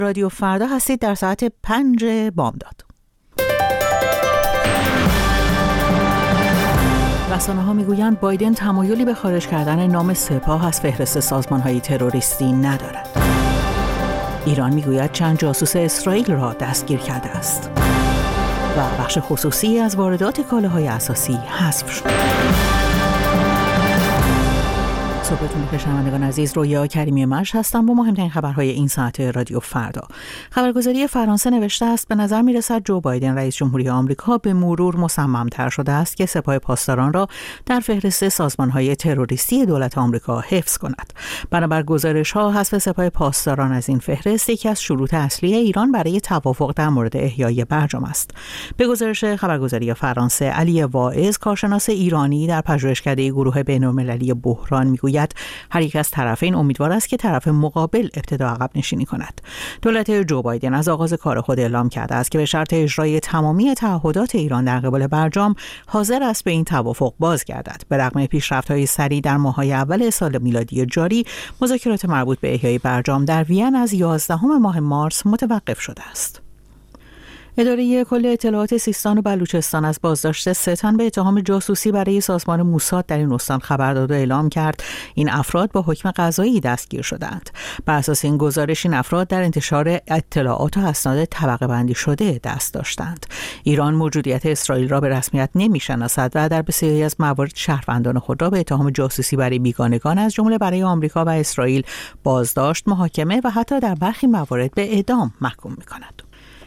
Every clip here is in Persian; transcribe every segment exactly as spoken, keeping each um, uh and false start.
رادیو فردا هستید در ساعت پنج بامداد. رسانه ها میگویند بایدن تمایلی به خارج کردن نام سپاه از فهرست سازمان های تروریستی ندارد. ایران میگوید چند جاسوس اسرائیل را دستگیر کرده است و بخش خصوصی از واردات کالاهای اساسی حذف شد. صبحتون بخیر شنوندگان عزیز، رویا کریمی مرش هستم با مهمترین خبرهای این ساعت رادیو فردا. خبرگزاری فرانسه نوشته است به نظر میرسد جو بایدن رئیس جمهوری آمریکا به مرور مصمم‌تر شده است که سپاه پاسداران را در فهرست سازمان‌های تروریستی دولت آمریکا حفظ کند. بنابر گزارش‌ها حذف سپاه پاسداران از این فهرست یکی از شروط اصلی ایران برای توافق در مورد احیای برجام است. به گزارش خبرگزاری فرانسه، علی واعظ، کارشناس ایرانی در پژوهشکده گروه بین‌المللی بحران میگوید هر یک از طرفین امیدوار است که طرف مقابل ابتدا عقب نشینی کند. دولت جو بایدن از آغاز کار خود اعلام کرده است که به شرط اجرای تمامی تعهدات ایران در قبال برجام حاضر است به این توافق بازگردد. به رغم پیشرفت‌های سریع در ماه‌های اول سال میلادی جاری، مذاکرات مربوط به احیای برجام در وین از یازدهم ماه مارس متوقف شده است. اداره کل اطلاعات سیستان و بلوچستان از بازداشت سه تن به اتهام جاسوسی برای سازمان موساد در این استان خبر داد و اعلام کرد این افراد با حکم قضایی دستگیر شدند. بر اساس این گزارش این افراد در انتشار اطلاعات و اسناد طبقه بندی شده دست داشتند. ایران موجودیت اسرائیل را به رسمیت نمی‌شناسد و در بسیاری از موارد شهروندان خود را به اتهام جاسوسی برای بیگانگان از جمله برای آمریکا و اسرائیل بازداشت، محاکمه و حتی در برخی موارد به اعدام محکوم می‌کند.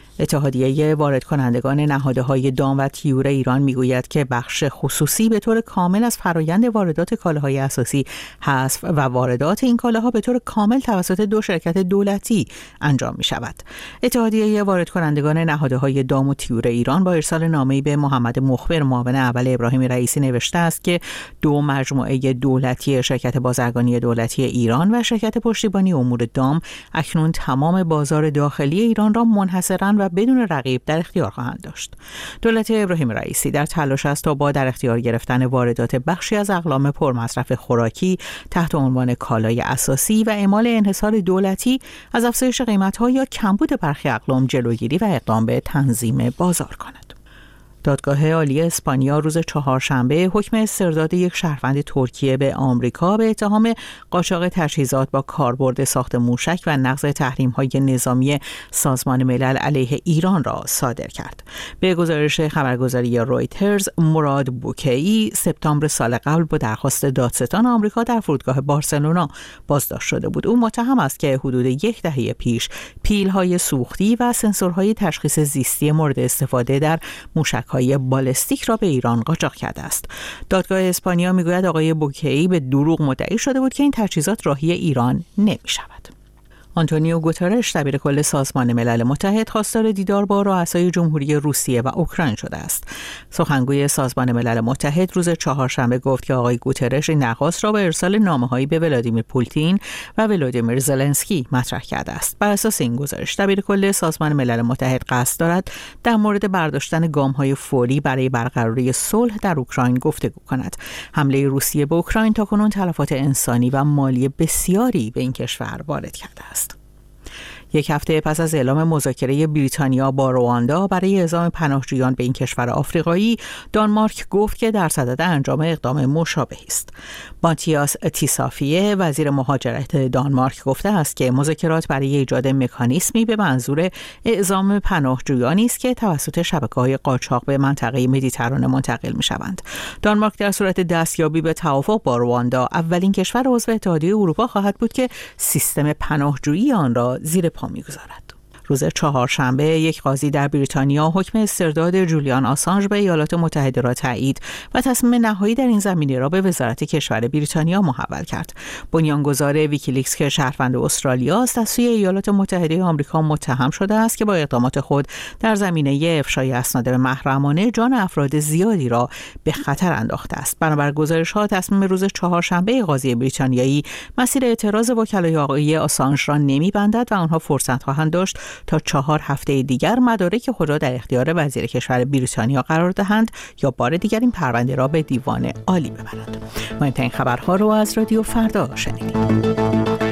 اتحادیه وارد کنندگان نهادهای دام و تیور ایران میگوید که بخش خصوصی به طور کامل از فرایند واردات کالاهای اساسی حذف و واردات این کالاها به طور کامل توسط دو شرکت دولتی انجام می شود. اتحادیه وارد کنندگان نهادهای دام و تیور ایران با ارسال نامه‌ای به محمد مخبر معاون اول ابراهیم رئیسی نوشته است که دو مجموعه دولتی شرکت بازرگانی دولتی ایران و شرکت پشتیبانی امور دام اکنون تمام بازار داخلی ایران را منحصراً و بدون رقیب در اختیار خواهند داشت. دولت ابراهیم رئیسی در تلاش است تا با در اختیار گرفتن واردات بخشی از اقلام پرمصرف خوراکی تحت عنوان کالای اساسی و اعمال انحصار دولتی از افزایش قیمت‌ها یا کمبود برخی اقلام جلوگیری و اقدام به تنظیم بازار کند. دادگاه عالی اسپانیا روز چهارشنبه حکم استرداد یک شهروند ترکیه به آمریکا به اتهام قاچاق تجهیزات با کاربرد ساخت موشک و نقض تحریم‌های نظامی سازمان ملل علیه ایران را صادر کرد. به گزارش خبرگزاری رویترز، مراد بوکی سپتامبر سال قبل با درخواست دادستان آمریکا در فرودگاه بارسلونا بازداشت شده بود. او متهم است که حدود یک دهه پیش پیل‌های سوختی و سنسورهای تشخیص زیستی مورد استفاده در موشک های بالستیک را به ایران قاچاق کرده است. دادگاه اسپانیا میگوید آقای بوکی به دروغ مدعی شده بود که این تجهیزات راهی ایران نمی شود. آنتونیو گوترش دبیر کل سازمان ملل متحد خواستار دیدار با رؤسای جمهوری روسیه و اوکراین شده است. سخنگوی سازمان ملل متحد روز چهارشنبه گفت که آقای گوترش این درخواست را با ارسال نامه‌هایی به ولادیمیر پوتین و ولادیمیر زلنسکی مطرح کرده است. بر اساس این گزارش دبیر کل سازمان ملل متحد قصد دارد در مورد برداشتن گام‌های فوری برای برقراری صلح در اوکراین گفتگو کند. حمله روسیه به اوکراین تاکنون تلفات انسانی و مالی بسیاری به این کشور وارد کرده است. یک هفته پس از اعلام مذاکره بریتانیا با رواندا برای اعزام پناهجویان به این کشور آفریقایی، دانمارک گفت که در صدد انجام اقدام مشابهی است. ماتیاس تیسافیه وزیر مهاجرت دانمارک گفته است که مذاکرات برای ایجاد مکانیزمی به منظور اعزام پناهجویانی است که توسط شبکه‌های قاچاق به منطقه مدیترانه منتقل می‌شوند. دانمارک در صورت دستیابی به توافق با رواندا اولین کشور عضو اتحادیه اروپا خواهد بود که سیستم پناهجویی آن را زیر پا می‌گذارد. روز چهارشنبه یک قاضی در بریتانیا حکم استرداد جولیان آسانژ به ایالات متحده را تایید و تصمیم نهایی در این زمینه را به وزارت کشور بریتانیا محول کرد. بنیانگذار ویکیلیکس که شهروند استرالیا است از سوی ایالات متحده آمریکا متهم شده است که با اقدامات خود در زمینه افشای اسناد محرمانه جان افراد زیادی را به خطر انداخته است. بنابر گزارش‌ها تصمیم روز چهارشنبه قاضی بریتانیایی مسیر اعتراض وکلای آقای آسانژ را نمی‌بندد و آنها فرصت خواهند داشت تا چهار هفته دیگر مدارک خود را در اختیار وزیر کشور بریتانیا قرار دهند یا بار دیگر این پرونده را به دیوان عالی ببرند. مهمترین خبرها رو از رادیو فردا شنیدید.